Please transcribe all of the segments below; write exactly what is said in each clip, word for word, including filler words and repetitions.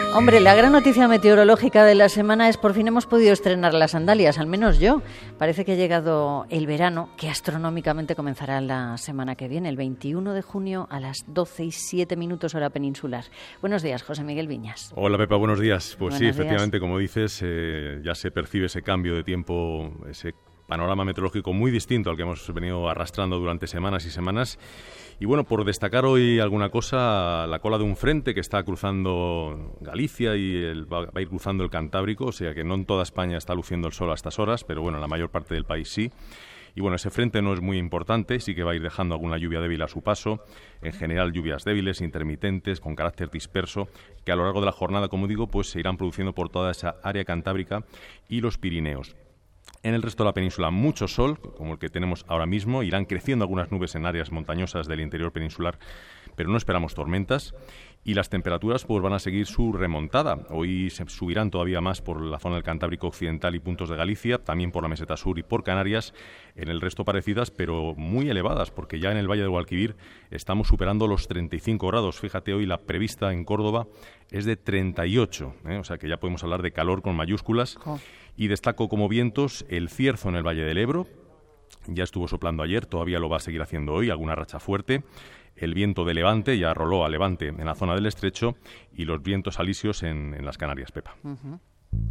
Hombre, la gran noticia meteorológica de la semana es por fin hemos podido estrenar las sandalias, al menos yo. Parece que ha llegado el verano, que astronómicamente comenzará la semana que viene, el veintiuno de junio a las doce y siete minutos hora peninsular. Buenos días, José Miguel Viñas. Hola, Pepa, buenos días. Pues buenos sí, días. efectivamente, como dices, eh, ya se percibe ese cambio de tiempo, ese panorama meteorológico muy distinto al que hemos venido arrastrando durante semanas y semanas. Y bueno, por destacar hoy alguna cosa, la cola de un frente que está cruzando Galicia y el, va, va a ir cruzando el Cantábrico, o sea que no en toda España está luciendo el sol a estas horas, pero bueno, en la mayor parte del país sí. Y bueno, ese frente no es muy importante, sí que va a ir dejando alguna lluvia débil a su paso, en general lluvias débiles, intermitentes, con carácter disperso, que a lo largo de la jornada, como digo, pues se irán produciendo por toda esa área cantábrica y los Pirineos. En el resto de la península mucho sol, como el que tenemos ahora mismo, irán creciendo algunas nubes en áreas montañosas del interior peninsular, pero no esperamos tormentas. Y las temperaturas pues van a seguir su remontada. Hoy se subirán todavía más por la zona del Cantábrico Occidental y puntos de Galicia, también por la meseta sur y por Canarias, en el resto parecidas, pero muy elevadas, porque ya en el Valle del Guadalquivir estamos superando los treinta y cinco grados. Fíjate, hoy la prevista en Córdoba es de treinta y ocho, ¿eh? O sea que ya podemos hablar de calor con mayúsculas. Oh. Y destaco como vientos el cierzo en el Valle del Ebro. Ya estuvo soplando ayer, todavía lo va a seguir haciendo hoy, alguna racha fuerte. El viento de levante ya roló a levante en la zona del estrecho y los vientos alisios en, en las Canarias, Pepa. Uh-huh.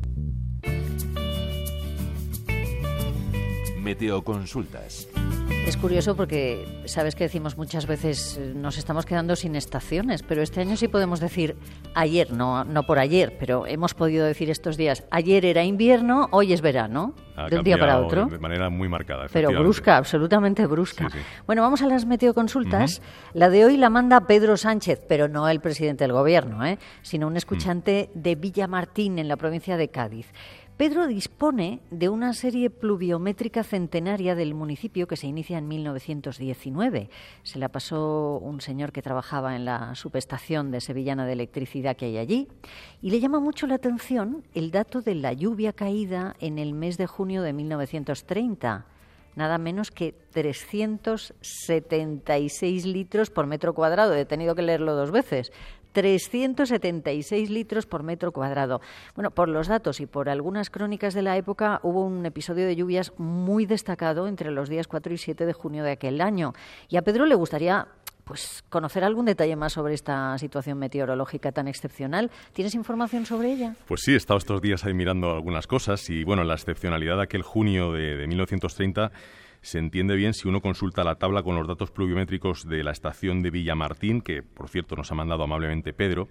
Meteoconsultas. Es curioso porque sabes que decimos muchas veces nos estamos quedando sin estaciones, pero este año sí podemos decir ayer, no, no por ayer, pero hemos podido decir estos días, ayer era invierno, hoy es verano, ha de un día para otro. De manera muy marcada, pero brusca, absolutamente brusca. Sí, sí. Bueno, vamos a las meteoconsultas. Uh-huh. La de hoy la manda Pedro Sánchez, pero no el presidente del gobierno, ¿eh? sino un escuchante uh-huh. de Villamartín, en la provincia de Cádiz. Pedro dispone de una serie pluviométrica centenaria del municipio que se inicia en mil novecientos diecinueve. Se la pasó un señor que trabajaba en la subestación de Sevillana de Electricidad que hay allí y le llama mucho la atención el dato de la lluvia caída en el mes de junio de mil novecientos treinta. Nada menos que trescientos setenta y seis litros por metro cuadrado. He tenido que leerlo dos veces. trescientos setenta y seis litros por metro cuadrado. Bueno, por los datos y por algunas crónicas de la época, hubo un episodio de lluvias muy destacado entre los días cuatro y siete de junio de aquel año. Y a Pedro le gustaría pues conocer algún detalle más sobre esta situación meteorológica tan excepcional. ¿Tienes información sobre ella? Pues sí, he estado estos días ahí mirando algunas cosas y, bueno, la excepcionalidad de aquel junio de, de mil novecientos treinta se entiende bien si uno consulta la tabla con los datos pluviométricos de la estación de Villamartín, que, por cierto, nos ha mandado amablemente Pedro,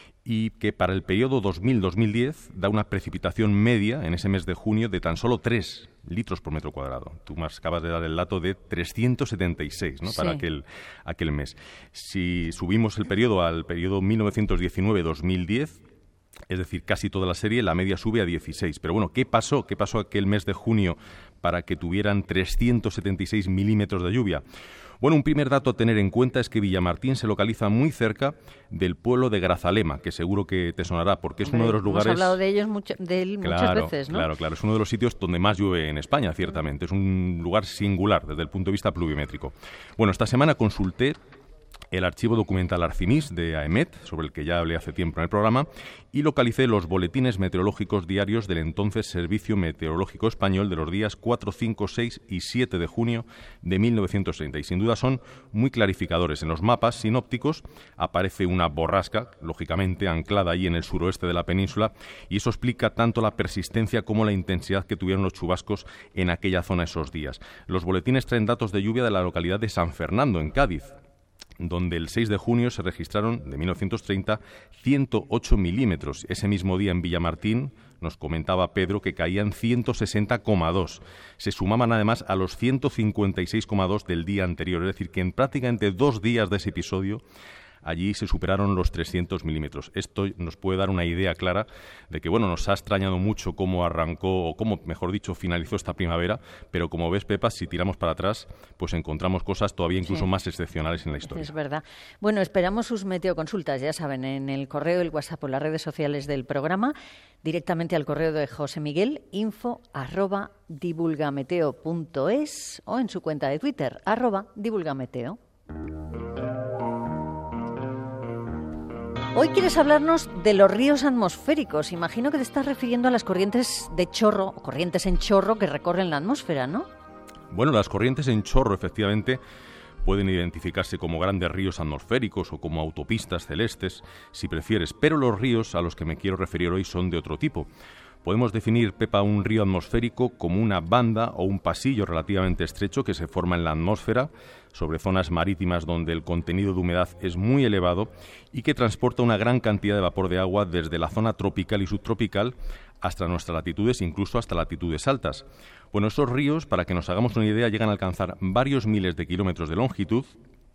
y que para el periodo dos mil a dos mil diez da una precipitación media en ese mes de junio de tan solo tres litros por metro cuadrado. Tú me acabas de dar el dato de trescientos setenta y seis, ¿no? Sí. Para aquel, aquel mes. Si subimos el periodo al periodo mil novecientos diecinueve a dos mil diez, es decir, casi toda la serie, la media sube a dieciséis. Pero bueno, ¿qué pasó? ¿Qué pasó aquel mes de junio para que tuvieran trescientos setenta y seis milímetros de lluvia? Bueno, un primer dato a tener en cuenta es que Villamartín se localiza muy cerca del pueblo de Grazalema, que seguro que te sonará, porque es uno de los lugares... Hemos hablado de ellos mucho, de él claro, muchas veces, ¿no? Claro, claro. Es uno de los sitios donde más llueve en España, ciertamente. Es un lugar singular desde el punto de vista pluviométrico. Bueno, esta semana consulté el archivo documental Arcimis de AEMET, sobre el que ya hablé hace tiempo en el programa, y localicé los boletines meteorológicos diarios del entonces Servicio Meteorológico Español de los días cuatro, cinco, seis y siete de junio de mil novecientos treinta. Y sin duda son muy clarificadores. En los mapas sinópticos aparece una borrasca, lógicamente anclada ahí en el suroeste de la península, y eso explica tanto la persistencia como la intensidad que tuvieron los chubascos en aquella zona esos días. Los boletines traen datos de lluvia de la localidad de San Fernando, en Cádiz, donde el seis de junio se registraron, de mil novecientos treinta, ciento ocho milímetros. Ese mismo día en Villamartín, nos comentaba Pedro, que caían ciento sesenta coma dos. Se sumaban además a los ciento cincuenta y seis coma dos del día anterior. Es decir, que en prácticamente dos días de ese episodio allí se superaron los trescientos milímetros. Esto nos puede dar una idea clara de que, bueno, nos ha extrañado mucho cómo arrancó, o cómo, mejor dicho, finalizó esta primavera, pero como ves, Pepa, si tiramos para atrás, pues encontramos cosas todavía incluso sí. más excepcionales en la historia. Es verdad. Bueno, esperamos sus meteoconsultas, ya saben, en el correo, el WhatsApp o las redes sociales del programa, directamente al correo de José Miguel, info arroba divulgameteo punto es, o en su cuenta de Twitter, arroba divulgameteo. Hoy quieres hablarnos de los ríos atmosféricos. Imagino que te estás refiriendo a las corrientes de chorro, corrientes en chorro que recorren la atmósfera, ¿no? Bueno, las corrientes en chorro, efectivamente, pueden identificarse como grandes ríos atmosféricos o como autopistas celestes, si prefieres, pero los ríos a los que me quiero referir hoy son de otro tipo. Podemos definir, Pepa, un río atmosférico como una banda o un pasillo relativamente estrecho que se forma en la atmósfera sobre zonas marítimas donde el contenido de humedad es muy elevado y que transporta una gran cantidad de vapor de agua desde la zona tropical y subtropical hasta nuestras latitudes, incluso hasta latitudes altas. Bueno, esos ríos, para que nos hagamos una idea, llegan a alcanzar varios miles de kilómetros de longitud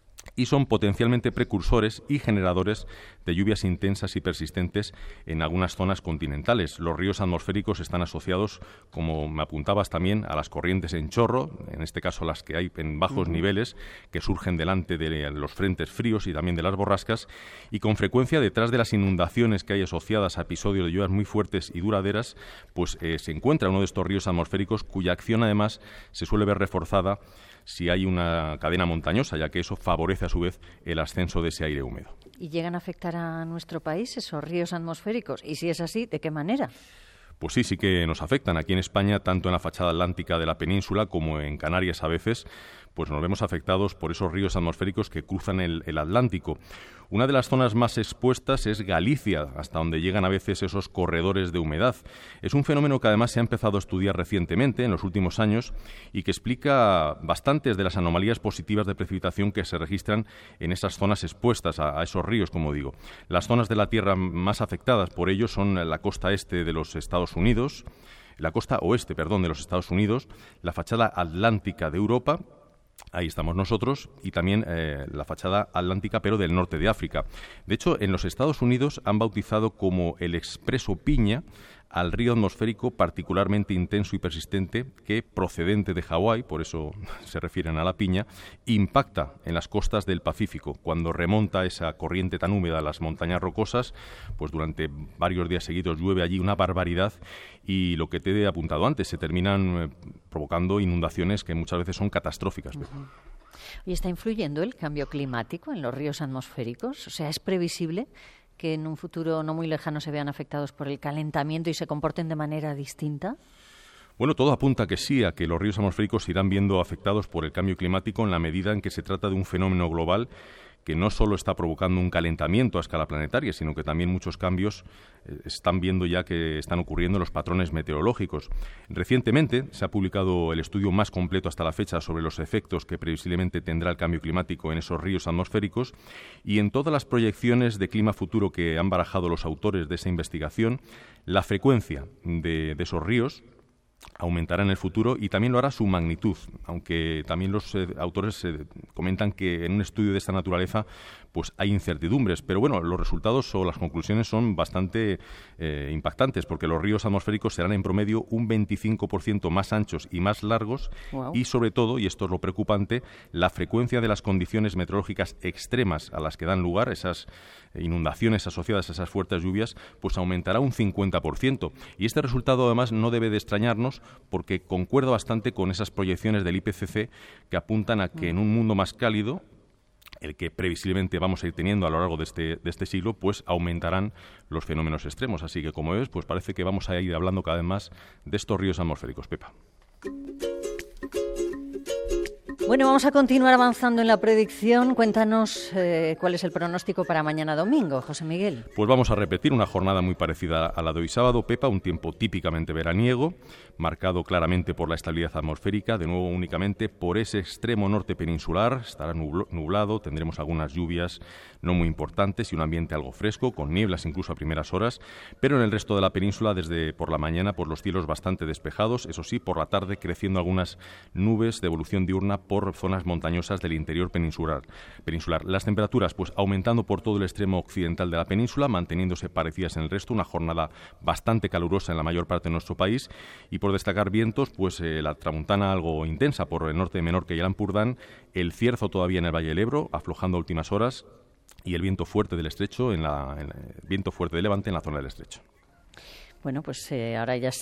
y son potencialmente precursores y generadores de lluvias intensas y persistentes en algunas zonas continentales. Los ríos atmosféricos están asociados, como me apuntabas también, a las corrientes en chorro, en este caso las que hay en bajos uh-huh. niveles, que surgen delante de los frentes fríos y también de las borrascas, y con frecuencia detrás de las inundaciones que hay asociadas a episodios de lluvias muy fuertes y duraderas, pues eh, se encuentra uno de estos ríos atmosféricos cuya acción además se suele ver reforzada si hay una cadena montañosa, ya que eso favorece a su vez el ascenso de ese aire húmedo. ¿Y llegan a afectar a nuestro país esos ríos atmosféricos? Y si es así, ¿de qué manera? Pues sí, sí que nos afectan. Aquí en España, tanto en la fachada atlántica de la península como en Canarias a veces, pues nos vemos afectados por esos ríos atmosféricos que cruzan el, el Atlántico. Una de las zonas más expuestas es Galicia, hasta donde llegan a veces esos corredores de humedad. Es un fenómeno que además se ha empezado a estudiar recientemente, en los últimos años, y que explica bastantes de las anomalías positivas de precipitación que se registran en esas zonas expuestas a, a esos ríos, como digo. Las zonas de la Tierra más afectadas por ello son la costa este de los Estados Unidos, la costa oeste, perdón, de los Estados Unidos, la fachada atlántica de Europa. Ahí estamos nosotros, y también eh, la fachada atlántica, pero del norte de África. De hecho, en los Estados Unidos han bautizado como el Expreso Piña al río atmosférico particularmente intenso y persistente que, procedente de Hawái, por eso se refieren a la piña, impacta en las costas del Pacífico. Cuando remonta esa corriente tan húmeda a las montañas rocosas, pues durante varios días seguidos llueve allí una barbaridad y lo que te he apuntado antes, se terminan eh, provocando inundaciones que muchas veces son catastróficas. Uh-huh. ¿Y está influyendo el cambio climático en los ríos atmosféricos? O sea, ¿es previsible que en un futuro no muy lejano se vean afectados por el calentamiento y se comporten de manera distinta? Bueno, todo apunta a que sí, a que los ríos atmosféricos se irán viendo afectados por el cambio climático en la medida en que se trata de un fenómeno global que no solo está provocando un calentamiento a escala planetaria, sino que también muchos cambios eh, están viendo ya que están ocurriendo en los patrones meteorológicos. Recientemente se ha publicado el estudio más completo hasta la fecha sobre los efectos que previsiblemente tendrá el cambio climático en esos ríos atmosféricos, y en todas las proyecciones de clima futuro que han barajado los autores de esa investigación, la frecuencia de, de esos ríos aumentará en el futuro y también lo hará su magnitud, aunque también los eh, autores eh, comentan que en un estudio de esta naturaleza pues hay incertidumbres, pero bueno, los resultados o las conclusiones son bastante eh, impactantes, porque los ríos atmosféricos serán en promedio un veinticinco por ciento más anchos y más largos. Wow. Y sobre todo, y esto es lo preocupante, la frecuencia de las condiciones meteorológicas extremas a las que dan lugar esas inundaciones asociadas a esas fuertes lluvias, pues aumentará un cincuenta por ciento. Y este resultado además no debe de extrañarnos, porque concuerda bastante con esas proyecciones del I P C C que apuntan a que en un mundo más cálido, el que previsiblemente vamos a ir teniendo a lo largo de este, de este siglo, pues aumentarán los fenómenos extremos. Así que, como ves, pues parece que vamos a ir hablando cada vez más de estos ríos atmosféricos, Pepa. Bueno, vamos a continuar avanzando en la predicción. Cuéntanos eh, cuál es el pronóstico para mañana domingo, José Miguel. Pues vamos a repetir una jornada muy parecida a la de hoy sábado, Pepa, un tiempo típicamente veraniego, marcado claramente por la estabilidad atmosférica, de nuevo únicamente por ese extremo norte peninsular. Estará nublado, tendremos algunas lluvias no muy importantes y un ambiente algo fresco, con nieblas incluso a primeras horas, pero en el resto de la península, desde por la mañana, por los cielos bastante despejados, eso sí, por la tarde creciendo algunas nubes de evolución diurna por zonas montañosas del interior peninsular. peninsular. Las temperaturas, pues aumentando por todo el extremo occidental de la península, manteniéndose parecidas en el resto, una jornada bastante calurosa en la mayor parte de nuestro país, y por destacar vientos, pues eh, la tramuntana algo intensa por el norte de Menorca y el Ampurdán, el cierzo todavía en el Valle del Ebro, aflojando a últimas horas, y el viento fuerte del estrecho, en la, en el viento fuerte de levante en la zona del estrecho. Bueno, pues eh, ahora ya sí,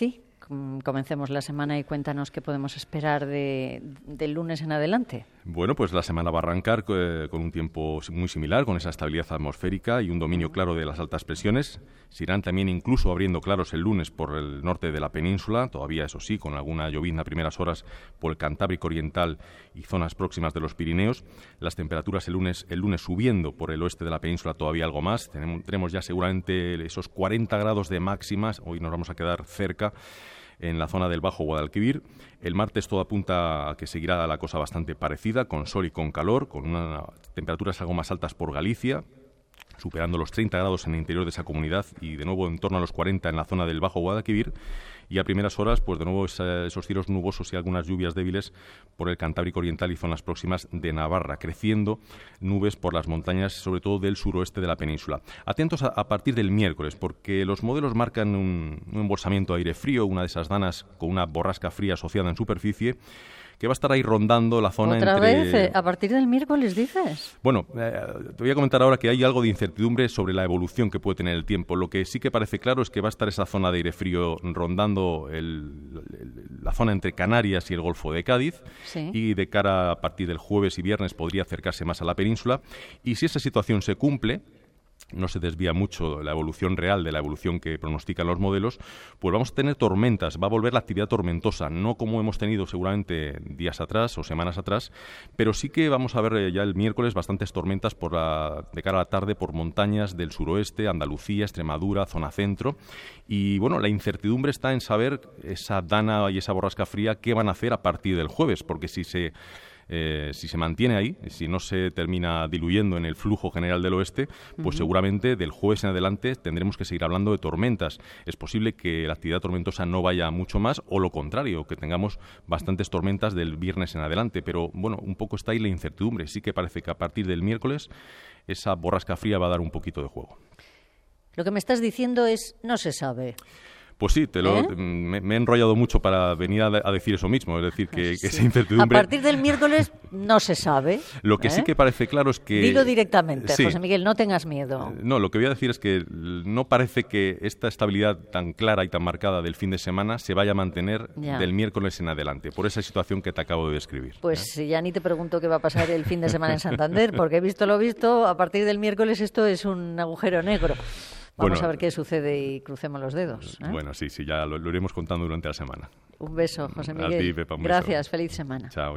comencemos la semana y cuéntanos qué podemos esperar de, del lunes en adelante. Bueno, pues la semana va a arrancar eh, con un tiempo muy similar, con esa estabilidad atmosférica y un dominio claro de las altas presiones. Se irán también incluso abriendo claros el lunes por el norte de la península, todavía eso sí, con alguna llovizna a primeras horas por el Cantábrico Oriental y zonas próximas de los Pirineos. Las temperaturas el lunes, el lunes subiendo por el oeste de la península todavía algo más. Tenemos, tenemos ya seguramente esos cuarenta grados de máximas, hoy nos vamos a quedar cerca en la zona del Bajo Guadalquivir. El martes todo apunta a que seguirá la cosa bastante parecida, con sol y con calor, con unas temperaturas algo más altas por Galicia, superando los treinta grados en el interior de esa comunidad y de nuevo en torno a los cuarenta en la zona del Bajo Guadalquivir. Y a primeras horas, pues de nuevo esa, esos cielos nubosos y algunas lluvias débiles por el Cantábrico Oriental y zonas próximas de Navarra, creciendo nubes por las montañas, sobre todo del suroeste de la península. Atentos a, a partir del miércoles, porque los modelos marcan un, un embolsamiento de aire frío, una de esas danas con una borrasca fría asociada en superficie, que va a estar ahí rondando la zona ¿Otra entre... vez? ¿A partir del miércoles dices? Bueno, eh, te voy a comentar ahora que hay algo de incertidumbre sobre la evolución que puede tener el tiempo. Lo que sí que parece claro es que va a estar esa zona de aire frío rondando el, el, la zona entre Canarias y el Golfo de Cádiz, sí. Y de cara a partir del jueves y viernes podría acercarse más a la península. Y si esa situación se cumple, no se desvía mucho la evolución real de la evolución que pronostican los modelos, pues vamos a tener tormentas, va a volver la actividad tormentosa, no como hemos tenido seguramente días atrás o semanas atrás, pero sí que vamos a ver ya el miércoles bastantes tormentas por la, de cara a la tarde por montañas del suroeste, Andalucía, Extremadura, zona centro, y bueno, la incertidumbre está en saber esa dana y esa borrasca fría qué van a hacer a partir del jueves, porque si se... Eh, si se mantiene ahí, si no se termina diluyendo en el flujo general del oeste, pues uh-huh. seguramente del jueves en adelante tendremos que seguir hablando de tormentas. Es posible que la actividad tormentosa no vaya mucho más o lo contrario, que tengamos bastantes tormentas del viernes en adelante. Pero bueno, un poco está ahí la incertidumbre. Sí que parece que a partir del miércoles esa borrasca fría va a dar un poquito de juego. Lo que me estás diciendo es no se sabe. Pues sí, te lo, ¿Eh? me, me he enrollado mucho para venir a, a decir eso mismo, es decir, que, sí. que esa incertidumbre... A partir del miércoles no se sabe. Lo que ¿eh? sí que parece claro es que... Dilo directamente, sí. José Miguel, no tengas miedo. No, lo que voy a decir es que no parece que esta estabilidad tan clara y tan marcada del fin de semana se vaya a mantener ya. del miércoles en adelante, por esa situación que te acabo de describir. Pues ¿eh? ya ni te pregunto qué va a pasar el fin de semana en Santander, porque he visto lo visto, a partir del miércoles esto es un agujero negro. Vamos bueno, a ver qué sucede y crucemos los dedos. ¿eh? Bueno, sí, sí, ya lo, lo iremos contando durante la semana. Un beso, José Miguel. A ti, Pepa, un Gracias, beso. feliz semana. Chao.